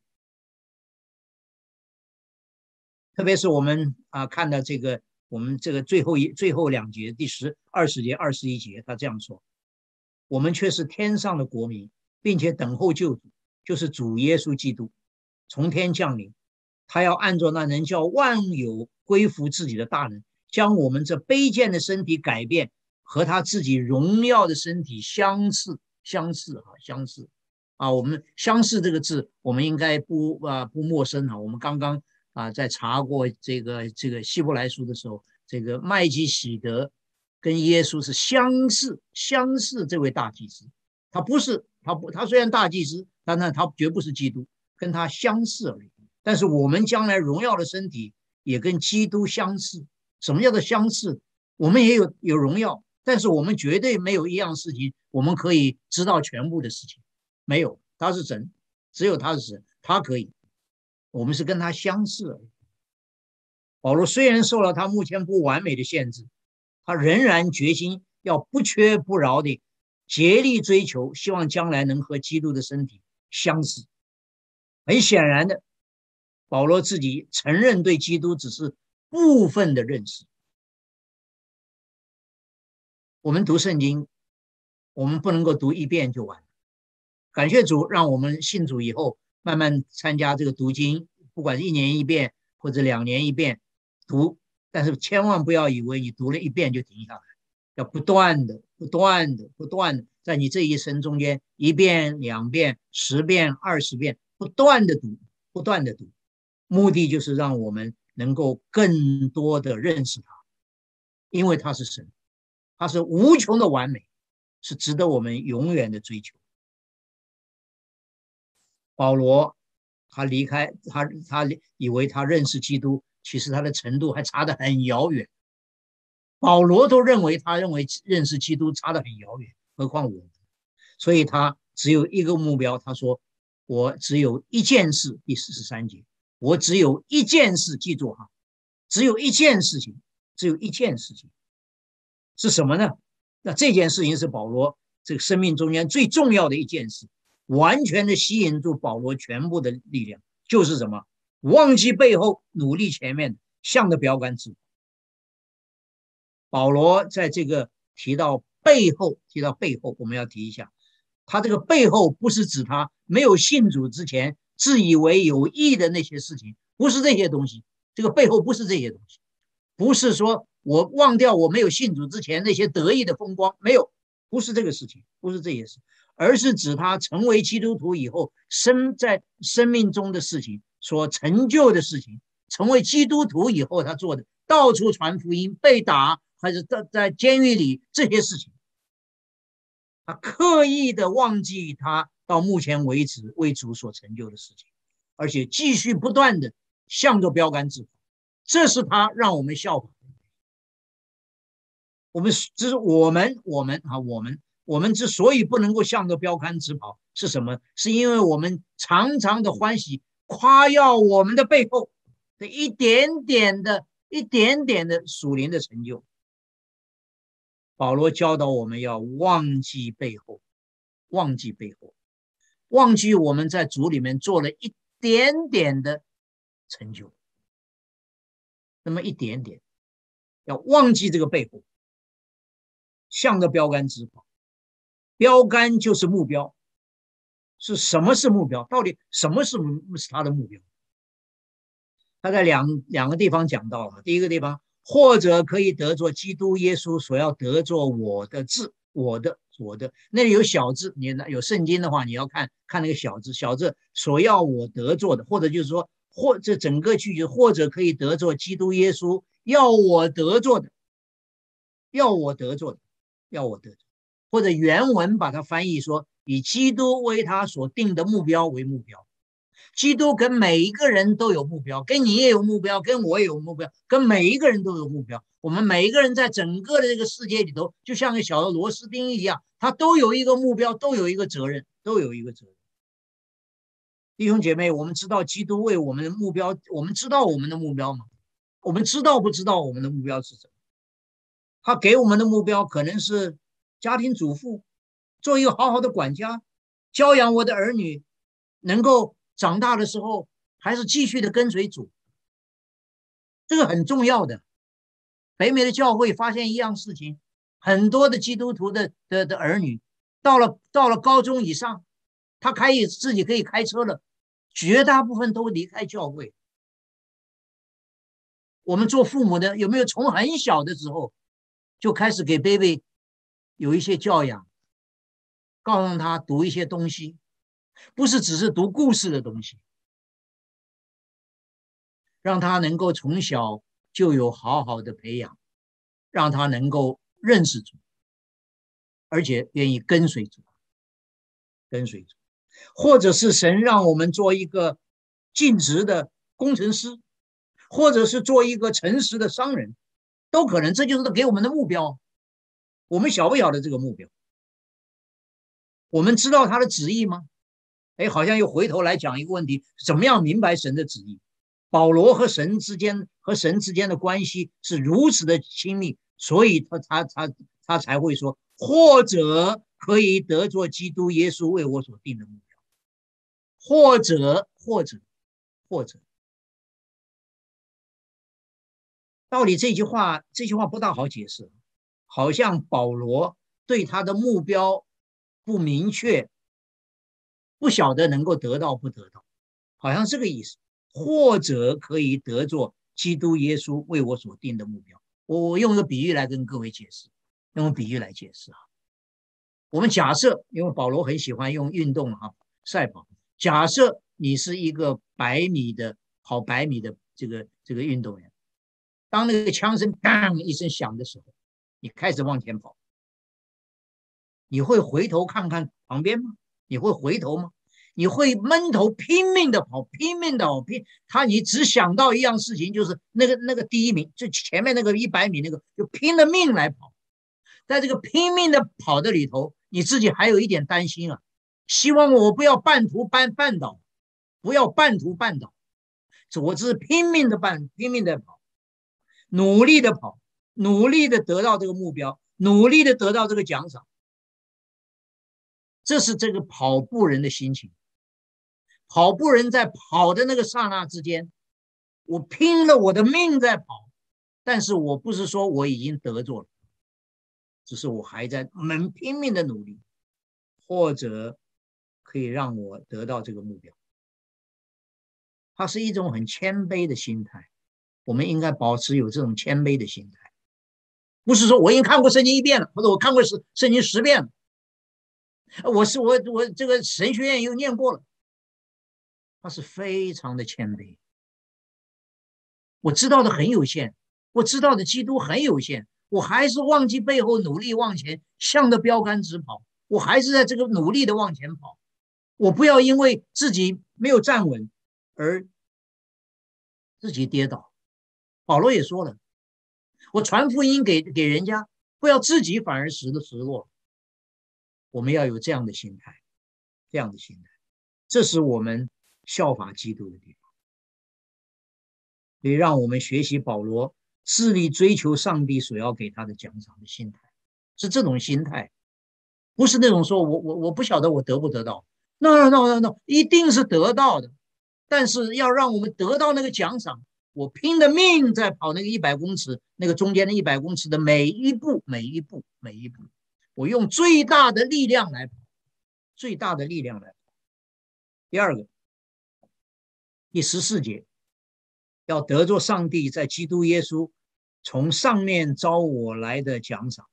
特别是我们看到这个我们这个最后2节，第20节、21节，他这样说，我们却是天上的国民，并且等候救主，就是主耶稣基督从天降临，他要按照那能叫万有归服自己的大能，将我们这卑贱的身体改变，和他自己荣耀的身体相似。我们相似这个字，我们应该不陌生啊。我们刚刚在查过这个希伯来书的时候，这个麦基洗德跟耶稣是相似这位大祭司，他虽然大祭司，但他绝不是基督，跟他相似而已。但是我们将来荣耀的身体也跟基督相似。什么叫做相似？我们也有荣耀，但是我们绝对没有一样事情我们可以知道全部的事情，没有，他是神，只有他是神，他可以，我们是跟他相似而已。保罗虽然受了他目前不完美的限制，他仍然决心要不缺不饶的竭力追求，希望将来能和基督的身体相似。很显然的，保罗自己承认对基督只是部分的认识。我们读圣经，我们不能够读一遍就完。感谢主，让我们信主以后，慢慢参加这个读经，不管是1年1遍或者2年1遍读，但是千万不要以为你读了1遍就停下来，要不断的在你这一生中间1遍、2遍、10遍、20遍，不断的读，目的就是让我们能够更多的认识他，因为他是神，他是无穷的完美，是值得我们永远的追求。保罗他离开他以为他认识基督，其实他的程度还差得很遥远。保罗都认为认识基督差得很遥远，何况我们？所以他只有一个目标，他说我只有一件事，第43节，我只有一件事，记住哈，只有一件事情是什么呢？那这件事情是保罗这个生命中间最重要的一件事，完全的吸引住保罗全部的力量，就是什么？忘记背后，努力前面，向着标杆直跑。保罗在这个提到背后，我们要提一下，他这个背后不是指他没有信主之前自以为有益的那些事情，不是这些东西。这个背后不是这些东西，不是说我忘掉我没有信主之前那些得意的风光，没有，不是这个事情，不是这些事，而是指他成为基督徒以后在生命中的事情，所成就的事情，成为基督徒以后他做的，到处传福音，被打还是在监狱里这些事情，他刻意的忘记他到目前为止为主所成就的事情，而且继续不断的向着标杆直跑，这是他让我们效法。我们之所以不能够向着标杆直跑，是什么？是因为我们常常的欢喜夸耀我们的背后的一点点的属灵的成就。保罗教导我们要忘记背后， 忘记背后，忘记我们在主里面做了一点点的成就，那么一点点，要忘记这个背后，向着标杆直跑。标杆就是目标，是什么是目标？到底什么是他的目标？他在两个地方讲到了。第一个地方，或者可以得作基督耶稣所要得作我的字，我的，那里有小字，你有圣经的话，你要看那个小字，小字所要我得作的，或者就是说，或这整个句子，或者可以得作基督耶稣要我得作的，要我得作的，要我得作，或者原文把它翻译说，以基督为他所定的目标为目标。基督跟每一个人都有目标，跟你也有目标，跟我也有目标，跟每一个人都有目标。我们每一个人在整个的这个世界里头，就像个小的螺丝钉一样，他都有一个目标，都有一个责任，都有一个责任。弟兄姐妹，我们知道基督为我们的目标，我们知道我们的目标吗？我们知道不知道我们的目标是什么？他给我们的目标可能是家庭主妇，做一个好好的管家，教养我的儿女，能够长大的时候还是继续的跟随主，这个很重要的。北美的教会发现一样事情，很多的基督徒的儿女到了高中以上，他自己可以开车了，绝大部分都离开教会。我们做父母的有没有从很小的时候就开始给 baby 有一些教养，告诉他读一些东西，不是只是读故事的东西，让他能够从小就有好好的培养，让他能够认识主，而且愿意跟随主，或者是神让我们做一个尽职的工程师，或者是做一个诚实的商人，都可能。这就是给我们的目标。我们晓不晓得这个目标？我们知道他的旨意吗？好像又回头来讲一个问题，怎么样明白神的旨意？保罗和神之间的关系是如此的亲密，所以他才会说，或者可以得作基督耶稣为我所定的目标，或者，到底这句话不大好解释，好像保罗对他的目标不明确，不晓得能够得到不得到，好像这个意思。或者可以得作基督耶稣为我所定的目标。我用一个比喻来跟各位解释，用比喻来解释啊。我们假设，因为保罗很喜欢用运动啊，赛跑。假设你是一个跑百米的这个运动员，当那个枪声当一声响的时候，你开始往前跑，你会回头看看旁边吗？你会回头吗？你会闷头拼命的跑，你只想到一样事情，就是那个第一名，就前面那个100米那个，就拼了命来跑。在这个拼命的跑的里头，你自己还有一点担心啊，希望我不要半途绊倒，不要半途绊倒。我只是拼命的跑，努力的跑，努力的得到这个目标，努力的得到这个奖赏。这是这个跑步人的心情。跑步人在跑的那个刹那之间，我拼了我的命在跑，但是我不是说我已经得着了，只是我还在拼命的努力，或者可以让我得到这个目标。它是一种很谦卑的心态，我们应该保持有这种谦卑的心态，不是说我已经看过圣经1遍了，或者我看过圣经10遍了，我这个神学院又念过了。他是非常的谦卑。我知道的很有限，我知道的基督很有限，我还是忘记背后努力往前，向着标杆直跑。我还是在这个努力的往前跑。我不要因为自己没有站稳而自己跌倒。保罗也说了，我传福音给人家，不要自己反而失落。我们要有这样的心态，这是我们效法基督的地方。所以让我们学习保罗致力追求上帝所要给他的奖赏的心态，是这种心态不是那种说我不晓得我得不得到，no，一定是得到的，但是要让我们得到那个奖赏，我拼了命在跑那个100公尺，那个中间的100公尺的每一步，我用最大的力量来跑，最大的力量来跑。第二个，第14节，要得着上帝在基督耶稣从上面招我来的奖赏。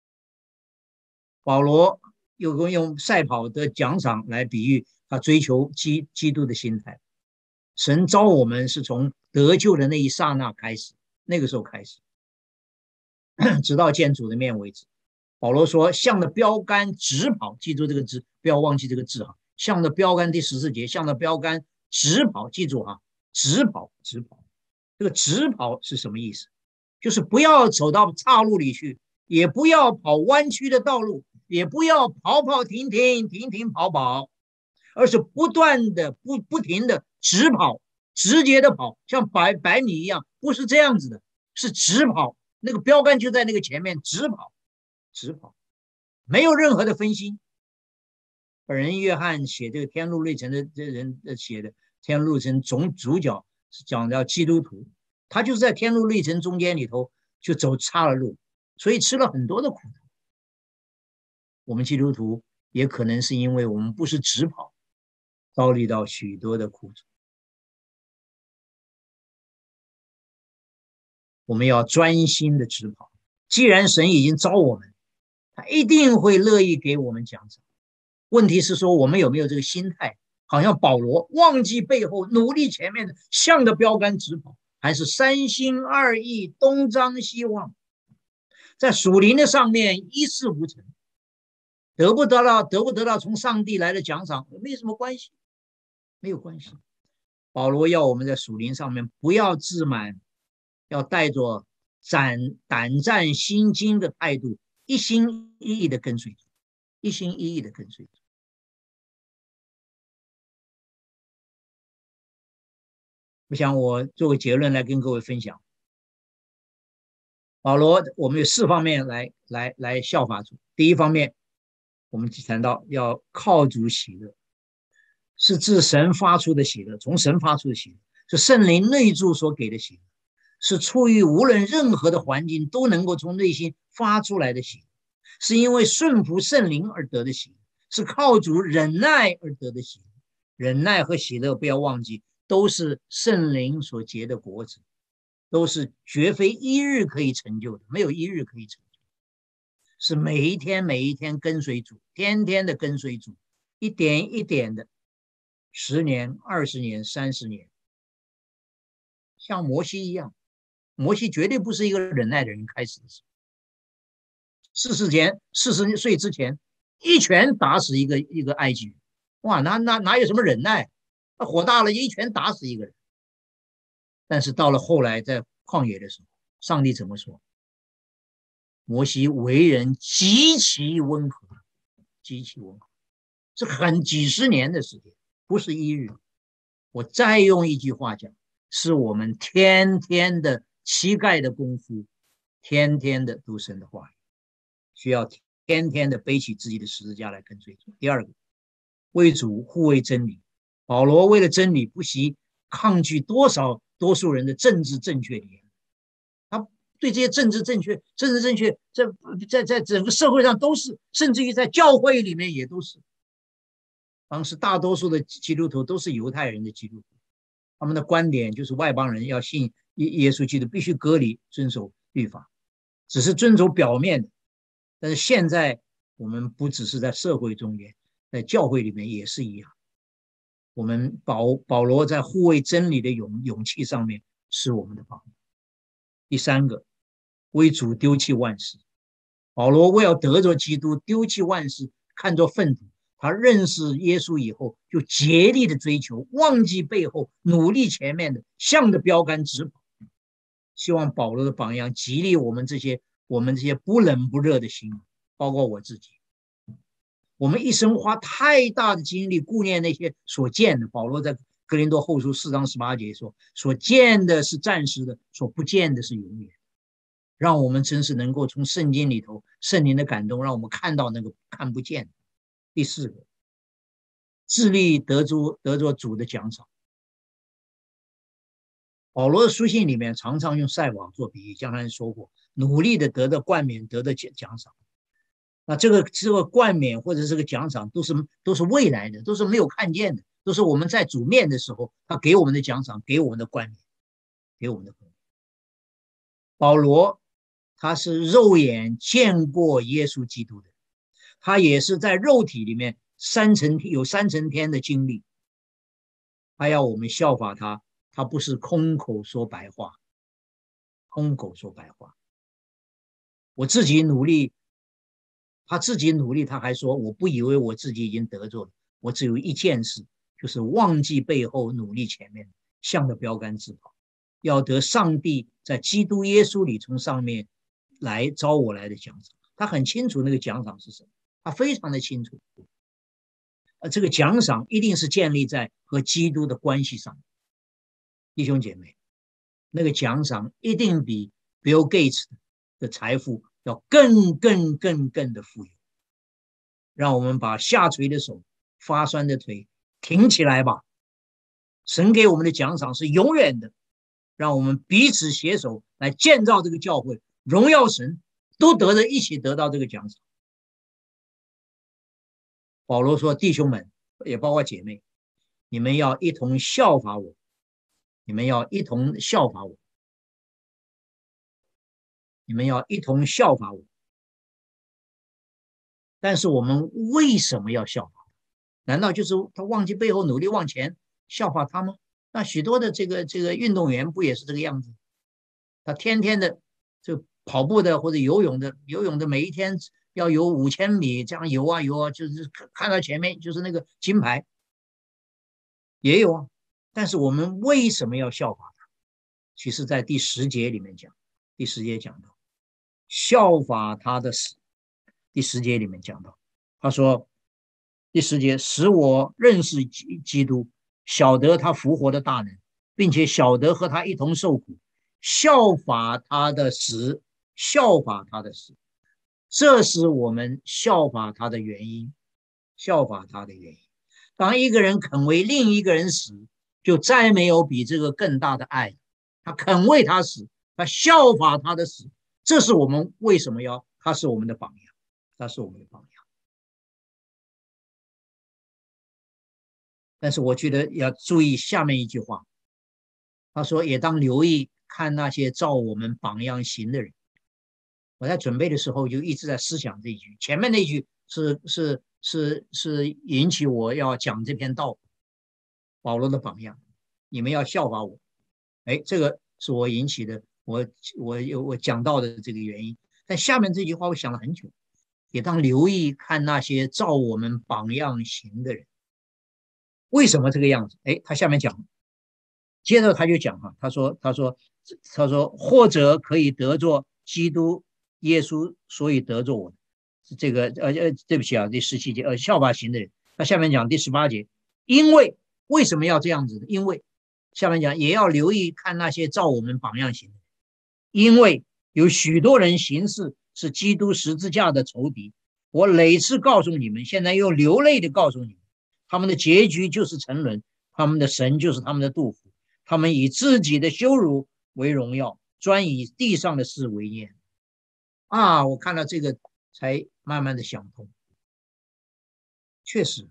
保罗又用赛跑的奖赏来比喻他追求基督的心态。神招我们是从得救的那一刹那开始，那个时候开始，直到见主的面为止。保罗说向着标杆直跑，记住这个字，不要忘记这个字哈。向着标杆，第14节，向着标杆直跑，记住哈，直跑。这个直跑是什么意思？就是不要走到岔路里去，也不要跑弯曲的道路，也不要跑停跑，而是不断的不停的直跑，直接的跑，像百米一样，不是这样子的，是直跑，那个标杆就在那个前面，直跑，没有任何的分心。本人约翰写这个天路历程的这人写的天路历程主角是讲到基督徒，他就是在天路历程中间里头就走岔了路，所以吃了很多的苦头。我们基督徒也可能是因为我们不是直跑，遭遇到许多的苦楚。我们要专心的直跑，既然神已经招我们，他一定会乐意给我们奖赏。问题是说我们有没有这个心态，好像保罗忘记背后，努力前面的，向着标杆直跑，还是三心二意，东张西望，在属灵的上面一事无成，得不得到从上帝来的奖赏没什么关系，没有关系。保罗要我们在属灵上面不要自满，要带着胆战心惊的态度，一心一意的跟随主，我想我做个结论来跟各位分享。保罗，我们有4方面来效法主。第一方面，我们谈到要靠主喜乐，是自神发出的喜乐，从神发出的喜乐，是圣灵内住所给的喜乐，是出于无论任何的环境都能够从内心发出来的喜乐，是因为顺服圣灵而得的喜乐，是靠主忍耐而得的喜乐。忍耐和喜乐不要忘记，都是圣灵所结的果子，都是绝非一日可以成就的，没有一日可以成就，是每一天跟随主，天天的跟随主，一点一点的，10年、20年、30年，像摩西一样。摩西绝对不是一个忍耐的人，开始的时候40岁之前一拳打死一个埃及人，哇，哪有什么忍耐，火大了一拳打死一个人。但是到了后来在旷野的时候，上帝怎么说？摩西为人极其温和，是很几十年的时间，不是一日。我再用一句话讲，是我们天天的膝盖的功夫，天天的读神的话语，需要天天的背起自己的十字架来跟随主。第二个，为主护卫真理。保罗为了真理不惜抗拒多数人的政治正确的言论，他对这些政治正确在整个社会上都是，甚至于在教会里面也都是。当时大多数的基督徒都是犹太人的基督徒，他们的观点就是外邦人要信耶稣基督必须隔离，遵守律法，只是遵守表面的。但是现在我们不只是在社会中间，在教会里面也是一样。我们保罗在护卫真理的勇气上面是我们的榜样。第三个，为主丢弃万事。保罗为要得着基督，丢弃万事，看作粪土。他认识耶稣以后，就竭力的追求，忘记背后，努力前面的，向着标杆直跑。希望保罗的榜样激励我们这些不冷不热的心，包括我自己。我们一生花太大的精力顾念那些所见的，保罗在哥林多后书4章18节说，所见的是暂时的，所不见的是永远。 让我们真是能够从圣经里头圣灵的感动，让我们看到那个看不见。第四个，致力得着主的奖赏。保罗的书信里面常常用赛跑做比喻，刚才说过，努力的得到冠冕，得到奖赏。那这个冠冕或者这个奖赏都是未来的，都是没有看见的，都是我们在主面的时候，他给我们的奖赏，给我们的冠冕，给我们的冠冕。保罗他是肉眼见过耶稣基督的，他也是在肉体里面有三层天的经历，他要我们效法他，他不是空口说白话，空口说白话。我自己努力，他自己努力，他还说我不以为我自己已经得着了，我只有一件事，就是忘记背后，努力前面，向着标杆直跑，要得上帝在基督耶稣里从上面来招我来的奖赏。他很清楚那个奖赏是什么，他非常的清楚。这个奖赏一定是建立在和基督的关系上。弟兄姐妹，那个奖赏一定比 Bill Gates 的财富要更的富有。让我们把下垂的手，发酸的腿挺起来吧。神给我们的奖赏是永远的，让我们彼此携手来建造这个教会，荣耀神，都一起得到这个奖赏。保罗说，弟兄们，也包括姐妹，你们要一同效法我，你们要一同效法我，你们要一同效法我。但是我们为什么要效法？难道就是他忘记背后，努力往前效法他吗？那许多的这个运动员不也是这个样子？他天天的就跑步的或者游泳的每一天要游5000米，这样游啊，就是看到前面就是那个金牌，也有啊。但是我们为什么要效法他？其实在第10节里面讲，第10节讲到效法他的死。第10节里面讲到，他说第10节，使我认识基督，晓得他复活的大能，并且晓得和他一同受苦，效法他的死，效法他的死，这是我们效法他的原因，效法他的原因。当一个人肯为另一个人死，就再没有比这个更大的爱。他肯为他死，他效法他的死，这是我们为什么他是我们的榜样，他是我们的榜样。但是我觉得要注意下面一句话，他说也当留意看那些照我们榜样行的人。我在准备的时候就一直在思想这一句，前面那句是引起我要讲这篇道，保罗的榜样，你们要效法我。这个是我引起的，我讲到的这个原因。但下面这句话我想了很久，也当留意看那些照我们榜样行的人。为什么这个样子？他下面讲，接着他就讲他说或者可以得着基督耶稣，所以得着我的这个对不起啊，第17节效法行的人。他下面讲第18节，因为什么要这样子的？因为下面讲也要留意看那些照我们榜样行的人，因为有许多人行事是基督十字架的仇敌。我累次告诉你们，现在又流泪的告诉你们，他们的结局就是沉沦，他们的神就是他们的杜甫，他们以自己的羞辱为荣耀，专以地上的事为念。我看到这个才慢慢的想通，确实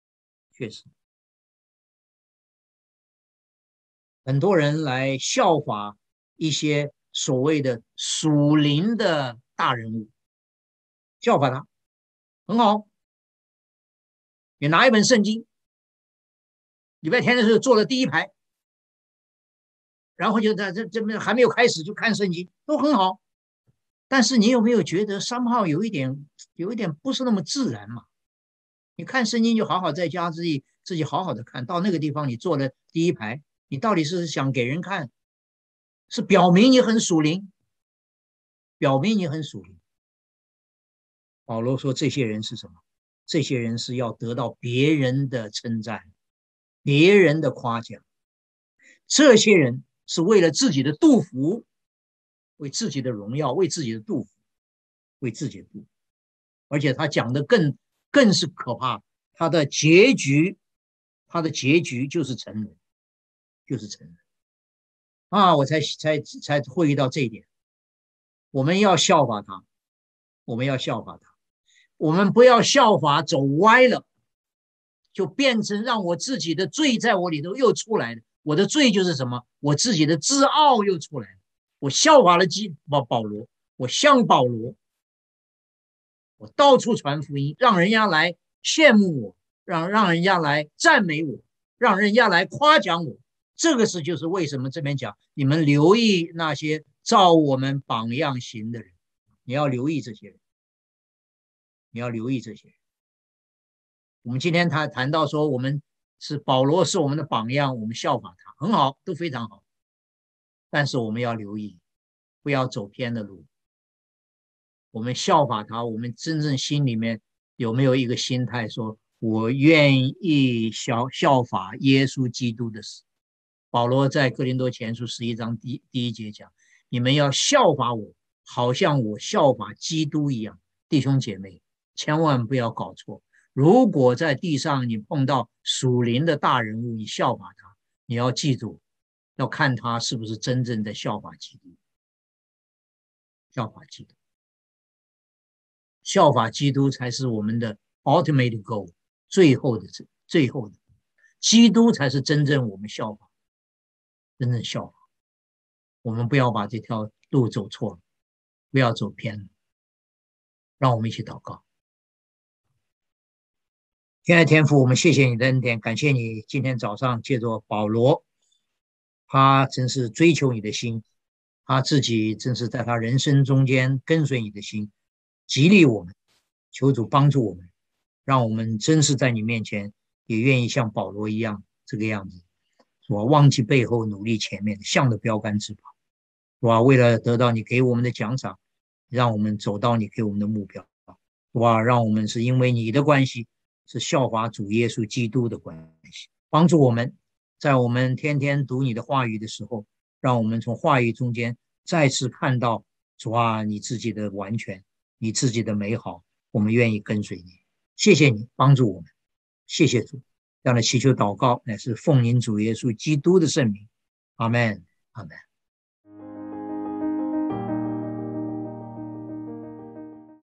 很多人来效法一些所谓的属灵的大人物，效法他很好，也拿一本圣经，礼拜天的时候坐了第一排，然后就在这边还没有开始就看圣经，都很好。但是你有没有觉得somehow有一点不是那么自然嘛？你看圣经就好好在家自己好好的看，到那个地方你坐了第一排，你到底是想给人看，是表明你很属灵，表明你很属灵。保罗说这些人是什么？这些人是要得到别人的称赞，别人的夸奖。这些人是为了自己的肚腹， 为自己的荣耀，为自己的杜甫，为自己的杜甫。而且他讲的更是可怕，他的结局就是成人，就是成人啊！我才会遇到这一点。我们要效法他，我们要效法他，我们不要效法走歪了，就变成让我自己的罪在我里头又出来了。我的罪就是什么？我自己的自傲又出来了。我效法了保罗，我像保罗，我到处传福音，让人家来羡慕我，让人家来赞美我，让人家来夸奖我。这个就是为什么这边讲，你们留意那些照我们榜样行的人，你要留意这些人，你要留意这些人。我们今天谈到说，我们是保罗是我们的榜样，我们效法他，很好，都非常好。但是我们要留意，不要走偏的路。我们效法他，我们真正心里面有没有一个心态，说我愿意效法耶稣基督的死？保罗在哥林多前书11章第一节讲，你们要效法我，好像我效法基督一样。弟兄姐妹，千万不要搞错。如果在地上你碰到属灵的大人物，你效法他，你要记住，要看他是不是真正的效法基督。效法基督，效法基督才是我们的 ultimate goal， 最后的基督才是真正我们效法，真正效法。我们不要把这条路走错了，不要走偏了。让我们一起祷告。亲爱的天父，我们谢谢你的恩典，感谢你今天早上借着保罗，他真是追求你的心，他自己真是在他人生中间跟随你的心，激励我们，求主帮助我们，让我们真是在你面前也愿意像保罗一样这个样子，我忘记背后，努力前面，向着标杆直跑。哇，为了得到你给我们的奖赏，让我们走到你给我们的目标。哇，让我们是因为你的关系，是效法主耶稣基督的关系，帮助我们在我们天天读你的话语的时候，让我们从话语中间再次看到主啊，你自己的完全，你自己的美好，我们愿意跟随你。谢谢你帮助我们，谢谢主。这样的祈求祷告乃是奉您主耶稣基督的圣名，阿们，阿们。